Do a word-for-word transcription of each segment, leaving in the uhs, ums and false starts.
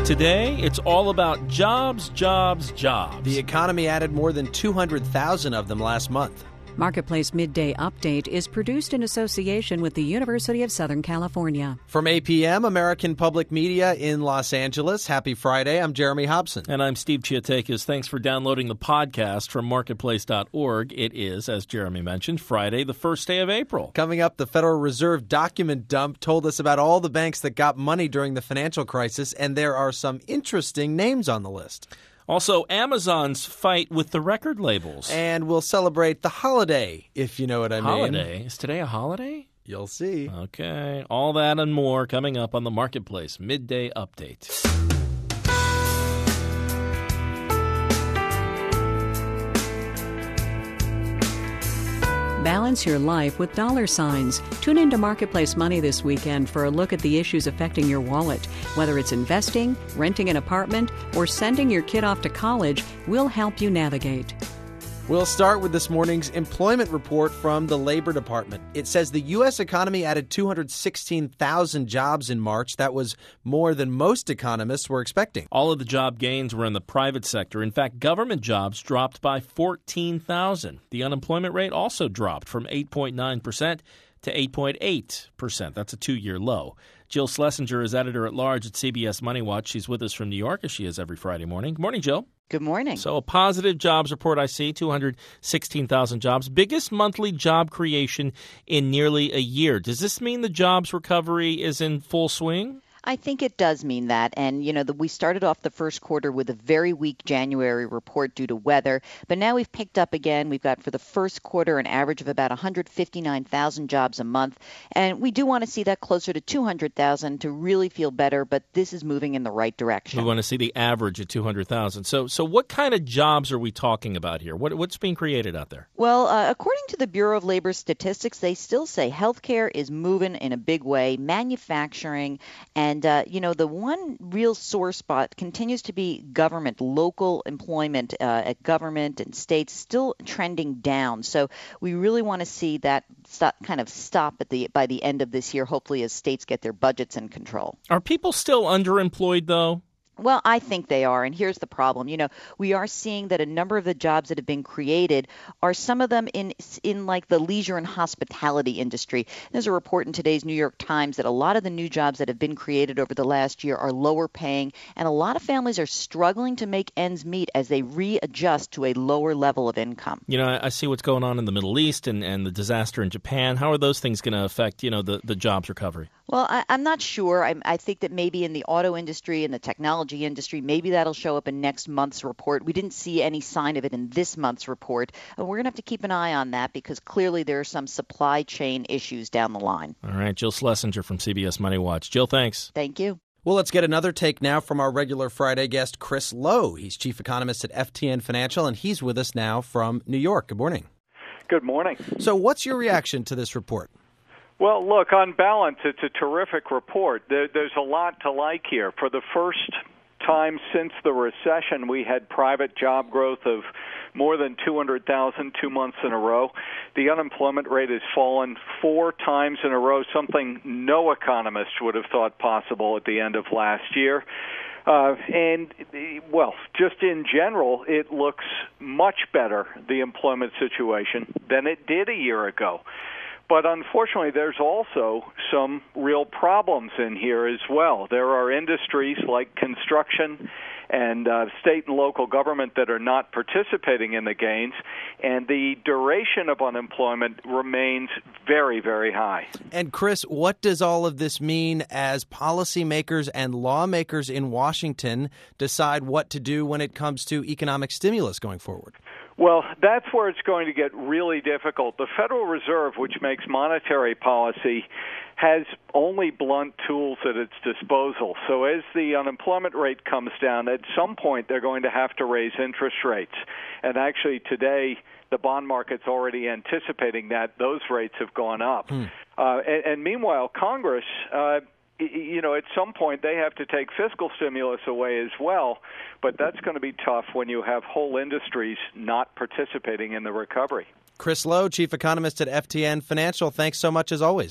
Today, it's all about jobs, jobs, jobs. The economy added more than two hundred thousand of them last month. Marketplace Midday Update is produced in association with the University of Southern California. From A P M, American Public Media in Los Angeles, happy Friday. I'm Jeremy Hobson. And I'm Steve Chiatakis. Thanks for downloading the podcast from marketplace dot org. It is, as Jeremy mentioned, Friday, the first day of April. Coming up, the Federal Reserve document dump told us about all the banks that got money during the financial crisis, and there are some interesting names on the list. Also, Amazon's fight with the record labels. And we'll celebrate the holiday, if you know what I mean. Holiday? Is today a holiday? You'll see. Okay. All that and more coming up on the Marketplace Midday Update. Balance your life with dollar signs. Tune into Marketplace Money this weekend for a look at the issues affecting your wallet. Whether it's investing, renting an apartment, or sending your kid off to college, we'll help you navigate. We'll start with this morning's employment report from the Labor Department. It says the U S economy added two hundred sixteen thousand jobs in March. That was more than most economists were expecting. All of the job gains were in the private sector. In fact, government jobs dropped by fourteen thousand. The unemployment rate also dropped from eight point nine percent to eight point eight percent. That's a two-year low. Jill Schlesinger is editor-at-large at C B S Money Watch. She's with us from New York, as she is every Friday morning. Good morning, Jill. Good morning. So a positive jobs report I see, two hundred sixteen thousand jobs. Biggest monthly job creation in nearly a year. Does this mean the jobs recovery is in full swing? I think it does mean that. And, you know, the, we started off the first quarter with a very weak January report due to weather. But now we've picked up again. We've got for the first quarter an average of about one hundred fifty-nine thousand jobs a month. And we do want to see that closer to two hundred thousand to really feel better. But this is moving in the right direction. We want to see the average at two hundred thousand. So so what kind of jobs are we talking about here? What, what's being created out there? Well, uh, according to the Bureau of Labor Statistics, they still say healthcare is moving in a big way, manufacturing, and And, uh, you know, the one real sore spot continues to be government, local employment uh, at government and states still trending down. So we really want to see that stop, kind of stop at the by the end of this year, hopefully as states get their budgets in control. Are people still underemployed, though? Well, I think they are. And here's the problem. You know, we are seeing that a number of the jobs that have been created are some of them in in like the leisure and hospitality industry. There's a report in today's New York Times that a lot of the new jobs that have been created over the last year are lower paying. And a lot of families are struggling to make ends meet as they readjust to a lower level of income. You know, I, I see what's going on in the Middle East and, and the disaster in Japan. How are those things going to affect, you know, the, the jobs recovery? Well, I, I'm not sure. I, I think that maybe in the auto industry and the technology industry, maybe that'll show up in next month's report. We didn't see any sign of it in this month's report. And we're going to have to keep an eye on that because clearly there are some supply chain issues down the line. All right. Jill Schlesinger from C B S Money Watch. Jill, thanks. Thank you. Well, let's get another take now from our regular Friday guest, Chris Lowe. He's chief economist at F T N Financial, and he's with us now from New York. Good morning. Good morning. So what's your reaction to this report? Well, look, on balance, it's a terrific report. There, there's a lot to like here. For the first time since the recession, we had private job growth of more than two hundred thousand two months in a row. The unemployment rate has fallen four times in a row, something no economist would have thought possible at the end of last year. Uh, and, well, just in general, it looks much better, the employment situation, than it did a year ago. But unfortunately, there's also some real problems in here as well. There are industries like construction and uh, state and local government that are not participating in the gains, and the duration of unemployment remains very, very high. And Chris, what does all of this mean as policymakers and lawmakers in Washington decide what to do when it comes to economic stimulus going forward? Well, that's where it's going to get really difficult. The Federal Reserve, which makes monetary policy, has only blunt tools at its disposal. So as the unemployment rate comes down, at some point they're going to have to raise interest rates. And actually today, the bond market's already anticipating that. Those rates have gone up. Hmm. Uh, and, and meanwhile, Congress, uh, you know, at some point they have to take fiscal stimulus away as well, but that's going to be tough when you have whole industries not participating in the recovery. Chris Lowe, chief economist at F T N Financial, thanks so much as always.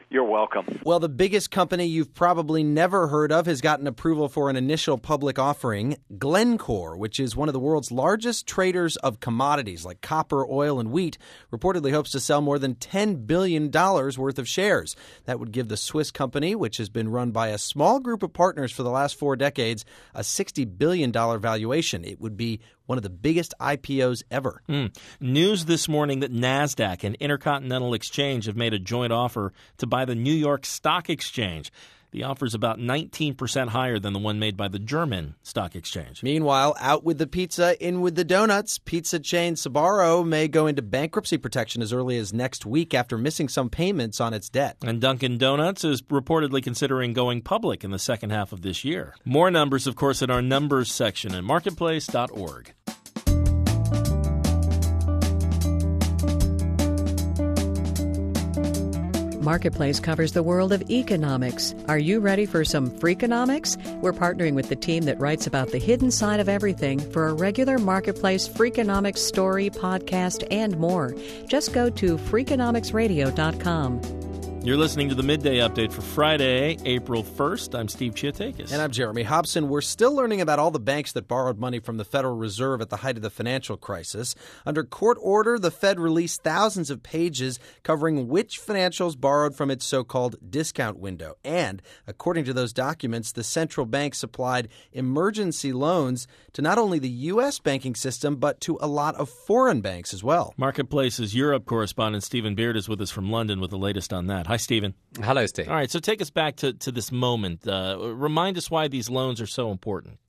You're welcome. Well, the biggest company you've probably never heard of has gotten approval for an initial public offering. Glencore, which is one of the world's largest traders of commodities like copper, oil, and wheat, reportedly hopes to sell more than ten billion dollars worth of shares. That would give the Swiss company, which has been run by a small group of partners for the last four decades, a sixty billion dollars valuation. It would be one of the biggest I P Os ever. Mm. News this morning that NASDAQ and Intercontinental Exchange have made a joint offer to buy the New York Stock Exchange. The offer is about nineteen percent higher than the one made by the German Stock Exchange. Meanwhile, out with the pizza, in with the donuts. Pizza chain Sbarro may go into bankruptcy protection as early as next week after missing some payments on its debt. And Dunkin' Donuts is reportedly considering going public in the second half of this year. More numbers, of course, in our numbers section at marketplace dot org. Marketplace covers the world of economics. Are you ready for some Freakonomics? We're partnering with the team that writes about the hidden side of everything for a regular Marketplace Freakonomics story, podcast, and more. Just go to freakonomics radio dot com. You're listening to the Midday Update for Friday, April first. I'm Steve Chiatakis. And I'm Jeremy Hobson. We're still learning about all the banks that borrowed money from the Federal Reserve at the height of the financial crisis. Under court order, the Fed released thousands of pages covering which financials borrowed from its so-called discount window. And according to those documents, the central bank supplied emergency loans to not only the U S banking system, but to a lot of foreign banks as well. Marketplace's Europe correspondent Stephen Beard is with us from London with the latest on that. Hi, Stephen. Hello, Steve. All right, so take us back to, to this moment. Uh, remind us why these loans are so important.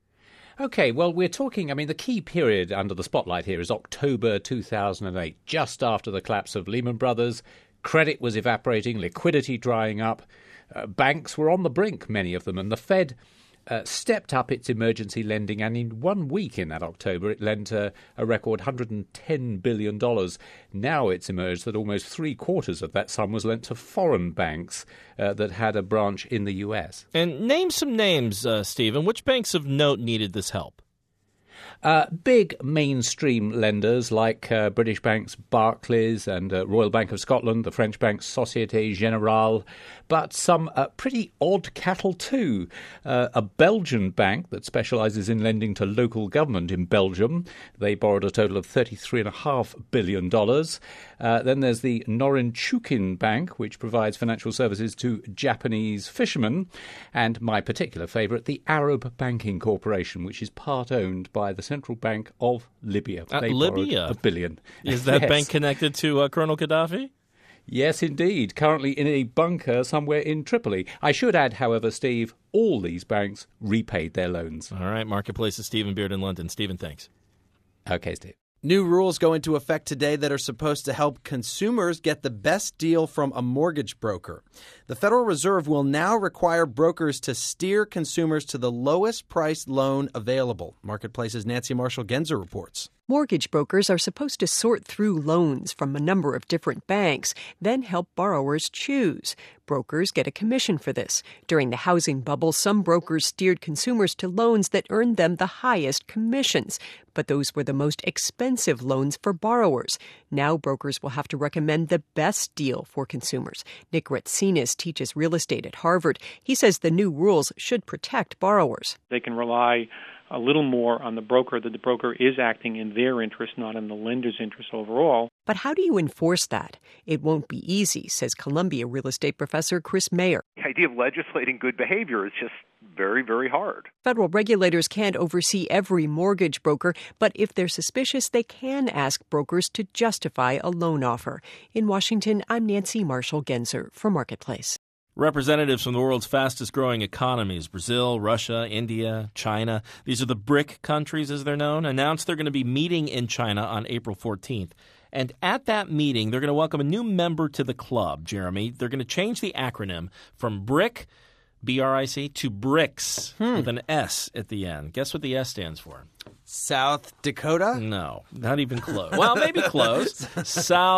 Okay, well, we're talking, I mean, the key period under the spotlight here is October two thousand eight, just after the collapse of Lehman Brothers. Credit was evaporating, liquidity drying up. Uh, banks were on the brink, many of them, and the Fed Uh, stepped up its emergency lending, and in one week in that October it lent uh, a record one hundred ten billion dollars. Now it's emerged that almost three quarters of that sum was lent to foreign banks uh, that had a branch in the U S. And name some names, uh, Stephen. Which banks of note needed this help? Uh, big mainstream lenders like uh, British banks Barclays and uh, Royal Bank of Scotland, the French bank Société Générale, but some uh, pretty odd cattle too. Uh, a Belgian bank that specialises in lending to local government in Belgium. They borrowed a total of thirty-three point five billion dollars. Uh, then there's the Norinchukin Bank, which provides financial services to Japanese fishermen. And my particular favourite, the Arab Banking Corporation, which is part-owned by the Central Bank of Libya. Uh, they Libya? A billion. Is that Yes. bank connected to uh, Colonel Gaddafi? Yes, indeed. Currently in a bunker somewhere in Tripoli. I should add, however, Steve, all these banks repaid their loans. All right, Marketplace's Stephen Beard in London. Stephen, thanks. Okay, Steve. New rules go into effect today that are supposed to help consumers get the best deal from a mortgage broker. The Federal Reserve will now require brokers to steer consumers to the lowest priced loan available. Marketplace's Nancy Marshall-Genzer reports. Mortgage brokers are supposed to sort through loans from a number of different banks, then help borrowers choose. Brokers get a commission for this. During the housing bubble, some brokers steered consumers to loans that earned them the highest commissions. But those were the most expensive loans for borrowers. Now brokers will have to recommend the best deal for consumers. Nick Retsinas teaches real estate at Harvard. He says the new rules should protect borrowers. They can rely a little more on the broker, that the broker is acting in their interest, not in the lender's interest overall. But how do you enforce that? It won't be easy, says Columbia real estate professor Chris Mayer. The idea of legislating good behavior is just very, very hard. Federal regulators can't oversee every mortgage broker, but if they're suspicious, they can ask brokers to justify a loan offer. In Washington, I'm Nancy Marshall-Genzer for Marketplace. Representatives from the world's fastest-growing economies, Brazil, Russia, India, China, these are the BRIC countries as they're known, announced they're going to be meeting in China on April fourteenth. And at that meeting, they're going to welcome a new member to the club, Jeremy. They're going to change the acronym from BRIC, B R I C, to BRICS hmm. with an S at the end. Guess what the S stands for? South Dakota? No, not even close. Well, maybe close. South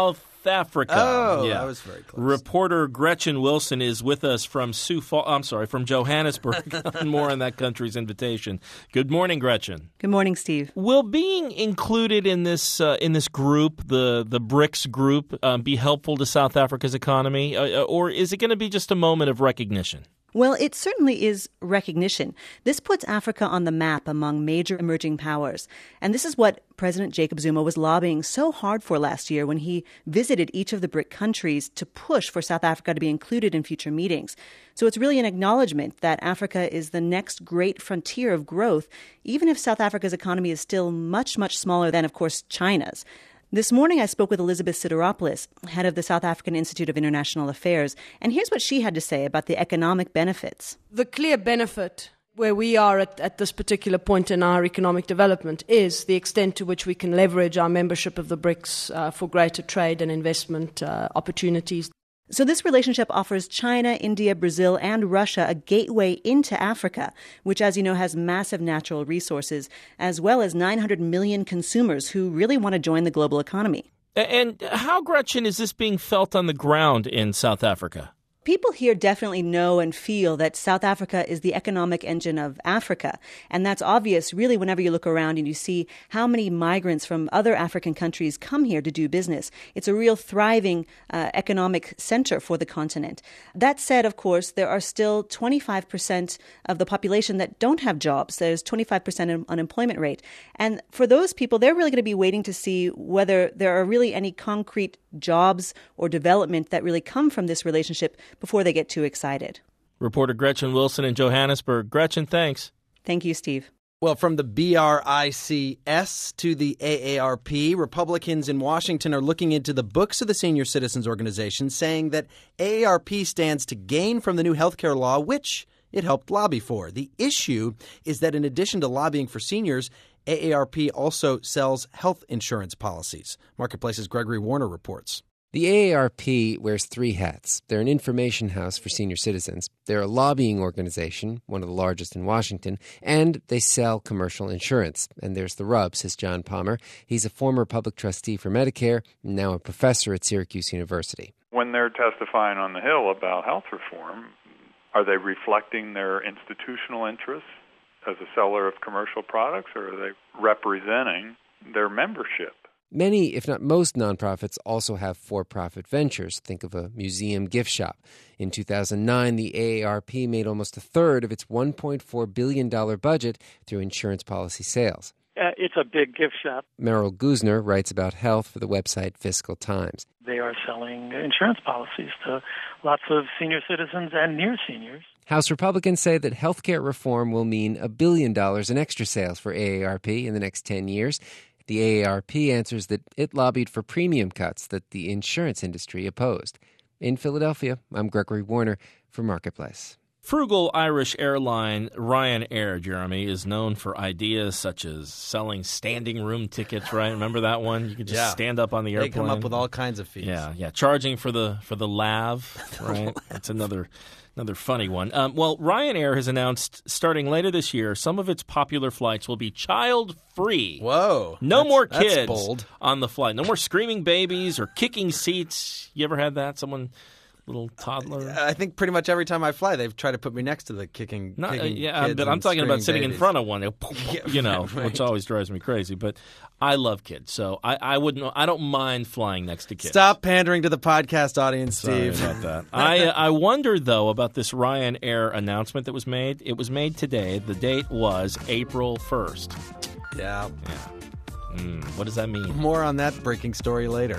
South Africa. Oh, yeah. that was very close. Reporter Gretchen Wilson is with us from Sioux Falls. I'm sorry, from Johannesburg. More on that country's invitation. Good morning, Gretchen. Good morning, Steve. Will being included in this uh, in this group, the the BRICS group, um, be helpful to South Africa's economy, uh, or is it going to be just a moment of recognition? Well, it certainly is recognition. This puts Africa on the map among major emerging powers. And this is what President Jacob Zuma was lobbying so hard for last year when he visited each of the BRIC countries to push for South Africa to be included in future meetings. So it's really an acknowledgement that Africa is the next great frontier of growth, even if South Africa's economy is still much, much smaller than, of course, China's. This morning, I spoke with Elizabeth Sideropoulos, head of the South African Institute of International Affairs, and here's what she had to say about the economic benefits. The clear benefit where we are at, at this particular point in our economic development is the extent to which we can leverage our membership of the BRICS uh, for greater trade and investment uh, opportunities. So this relationship offers China, India, Brazil, and Russia a gateway into Africa, which, as you know, has massive natural resources, as well as nine hundred million consumers who really want to join the global economy. And how, Gretchen, is this being felt on the ground in South Africa? People here definitely know and feel that South Africa is the economic engine of Africa. And that's obvious really whenever you look around and you see how many migrants from other African countries come here to do business. It's a real thriving uh, economic center for the continent. That said, of course, there are still twenty-five percent of the population that don't have jobs. There's twenty-five percent unemployment rate. And for those people, they're really going to be waiting to see whether there are really any concrete jobs or development that really come from this relationship before they get too excited. Reporter Gretchen Wilson in Johannesburg. Gretchen, thanks. Thank you, Steve. Well, from the B R I C S to the A A R P, Republicans in Washington are looking into the books of the Senior Citizens Organization, saying that A A R P stands to gain from the new health care law, which it helped lobby for. The issue is that in addition to lobbying for seniors, A A R P also sells health insurance policies. Marketplace's Gregory Warner reports. The A A R P wears three hats. They're an information house for senior citizens. They're a lobbying organization, one of the largest in Washington, and they sell commercial insurance. And there's the rub, says John Palmer. He's a former public trustee for Medicare and now a professor at Syracuse University. When they're testifying on the Hill about health reform, are they reflecting their institutional interests as a seller of commercial products, or are they representing their membership? Many, if not most, nonprofits also have for-profit ventures. Think of a museum gift shop. In two thousand nine, the A A R P made almost a third of its one point four billion dollars budget through insurance policy sales. Uh, it's a big gift shop. Merrill Guzner writes about health for the website Fiscal Times. They are selling insurance policies to lots of senior citizens and near seniors. House Republicans say that health care reform will mean a billion dollars in extra sales for A A R P in the next ten years. The A A R P answers that it lobbied for premium cuts that the insurance industry opposed. In Philadelphia, I'm Gregory Warner for Marketplace. Frugal Irish airline Ryanair, Jeremy, is known for ideas such as selling standing room tickets, right? Remember that one? You could just yeah. stand up on the airplane. They come up with all kinds of fees. Yeah, yeah. Charging for the for the lav, right? That's another another funny one. Um, well, Ryanair has announced starting later this year, some of its popular flights will be child-free. Whoa. No that's, more that's kids bold. on the flight. No more screaming babies or kicking seats. You ever had that? Someone... little toddler? I think pretty much every time I fly, they've tried to put me next to the kicking, Not, kicking uh, yeah, kids but I'm talking about sitting babies. in front of one, you know, right. which always drives me crazy. But I love kids, so I, I wouldn't. I don't mind flying next to kids. Stop pandering to the podcast audience, Sorry Steve. about that. I I wonder though about this Ryanair announcement that was made. It was made today. The date was April first. Yeah. Yeah. Mm, what does that mean? More on that breaking story later.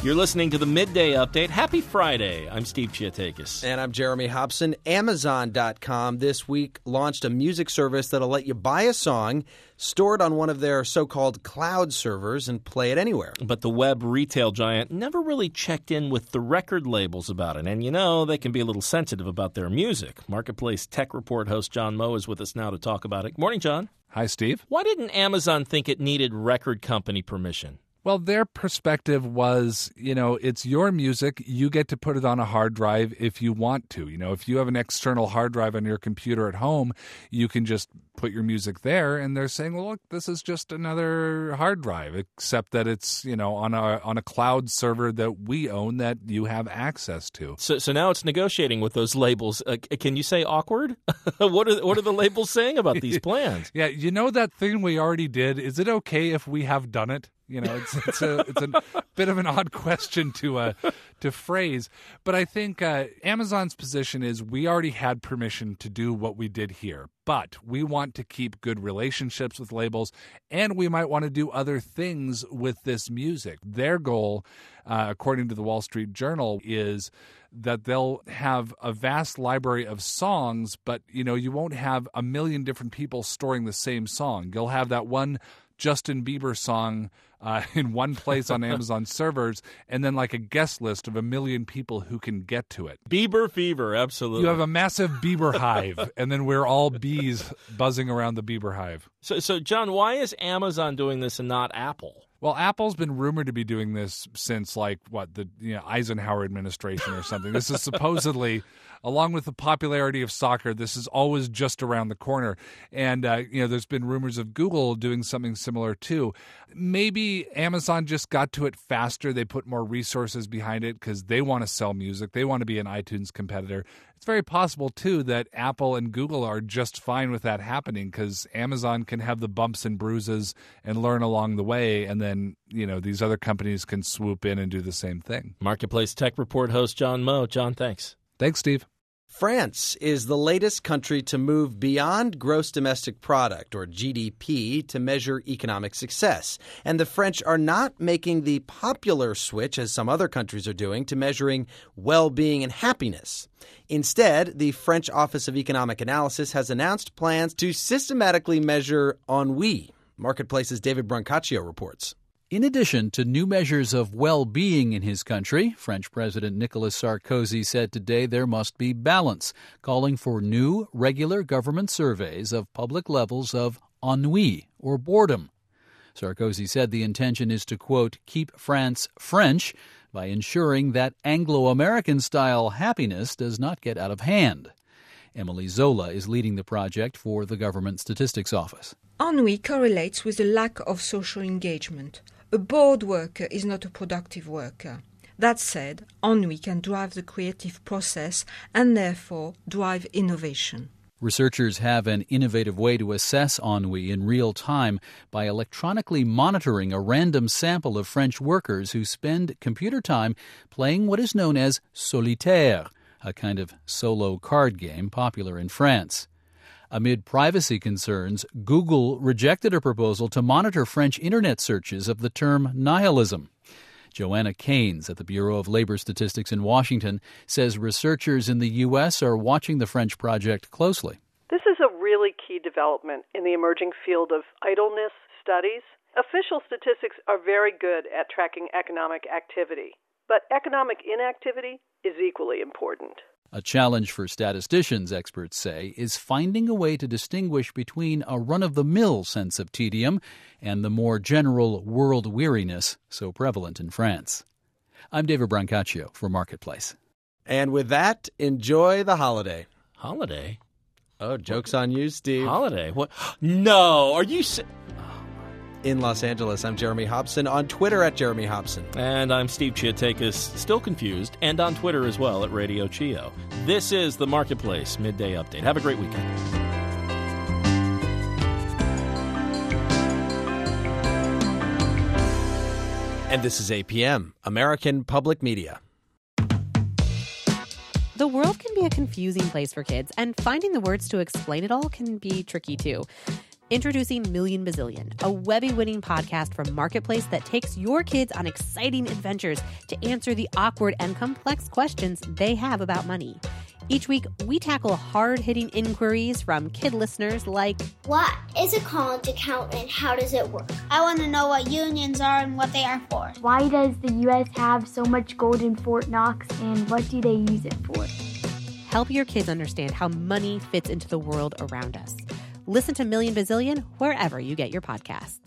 You're listening to the Midday Update. Happy Friday. I'm Steve Chiatakis. And I'm Jeremy Hobson. Amazon dot com this week launched a music service that'll let you buy a song, store it on one of their so-called cloud servers, and play it anywhere. But the web retail giant never really checked in with the record labels about it. And you know, they can be a little sensitive about their music. Marketplace Tech Report host John Moe is with us now to talk about it. Morning, John. Hi, Steve. Why didn't Amazon think it needed record company permission? Well, their perspective was, you know, it's your music. You get to put it on a hard drive if you want to. You know, if you have an external hard drive on your computer at home, you can just put your music there. And they're saying, well, look, this is just another hard drive, except that it's, you know, on a on a cloud server that we own that you have access to. So, so now it's negotiating with those labels. Uh, can you say awkward? what are what are the labels saying about these plans? Yeah, you know that thing we already did. Is it okay if we have done it? You know, it's it's a it's a bit of an odd question to uh, to phrase, but I think uh, Amazon's position is we already had permission to do what we did here, but we want to keep good relationships with labels, and we might want to do other things with this music. Their goal, uh, according to the Wall Street Journal, is that they'll have a vast library of songs, but you know, you won't have a million different people storing the same song. You'll have that one Justin Bieber song uh, in one place on Amazon servers, and then like a guest list of a million people who can get to it. Bieber fever, absolutely. You have a massive Bieber hive, and then we're all bees buzzing around the Bieber hive. So, so John, why is Amazon doing this and not Apple? Well, Apple's been rumored to be doing this since, like, what, the you know, Eisenhower administration or something. This is supposedly, along with the popularity of soccer, this is always just around the corner. And, uh, you know, there's been rumors of Google doing something similar, too. Maybe Amazon just got to it faster. They put more resources behind it because they want to sell music. They want to be an iTunes competitor. It's very possible, too, that Apple and Google are just fine with that happening because Amazon can have the bumps and bruises and learn along the way, and then, you know, these other companies can swoop in and do the same thing. Marketplace Tech Report host John Moe. John, thanks. Thanks, Steve. France is the latest country to move beyond gross domestic product, or G D P, to measure economic success. And the French are not making the popular switch, as some other countries are doing, to measuring well-being and happiness. Instead, the French Office of Economic Analysis has announced plans to systematically measure ennui. Marketplace's David Brancaccio reports. In addition to new measures of well-being in his country, French President Nicolas Sarkozy said today there must be balance, calling for new, regular government surveys of public levels of ennui or boredom. Sarkozy said the intention is to, quote, keep France French by ensuring that Anglo-American-style happiness does not get out of hand. Emily Zola is leading the project for the Government Statistics Office. Ennui correlates with a lack of social engagement. A bored worker is not a productive worker. That said, ennui can drive the creative process and therefore drive innovation. Researchers have an innovative way to assess ennui in real time by electronically monitoring a random sample of French workers who spend computer time playing what is known as solitaire, a kind of solo card game popular in France. Amid privacy concerns, Google rejected a proposal to monitor French internet searches of the term nihilism. Joanna Keynes at the Bureau of Labor Statistics in Washington says researchers in the U S are watching the French project closely. This is a really key development in the emerging field of idleness studies. Official statistics are very good at tracking economic activity, but economic inactivity is equally important. A challenge for statisticians, experts say, is finding a way to distinguish between a run-of-the-mill sense of tedium and the more general world weariness so prevalent in France. I'm David Brancaccio for Marketplace. And with that, enjoy the holiday. Holiday? Oh, joke's on you, Steve. Holiday? What? No, are you... Si- In Los Angeles, I'm Jeremy Hobson. On Twitter at Jeremy Hobson. And I'm Steve Chiatakis, still confused, and on Twitter as well at Radio Chio. This is the Marketplace Midday Update. Have a great weekend. And this is A P M, American Public Media. The world can be a confusing place for kids, and finding the words to explain it all can be tricky too. Introducing Million Bazillion, a Webby-winning podcast from Marketplace that takes your kids on exciting adventures to answer the awkward and complex questions they have about money. Each week, we tackle hard-hitting inquiries from kid listeners like, what is a college account and how does it work? I want to know what unions are and what they are for. Why does the U S have so much gold in Fort Knox and what do they use it for? Help your kids understand how money fits into the world around us. Listen to Million Bazillion wherever you get your podcasts.